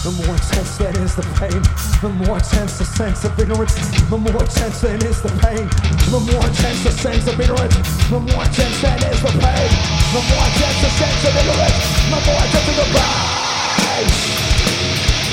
The more intense that is the pain, the more intense the sense of ignorance. The more intense that is the pain, the more intense the sense of ignorance. The more intense that is the pain, the more intense the sense of ignorance. The more intense the pain.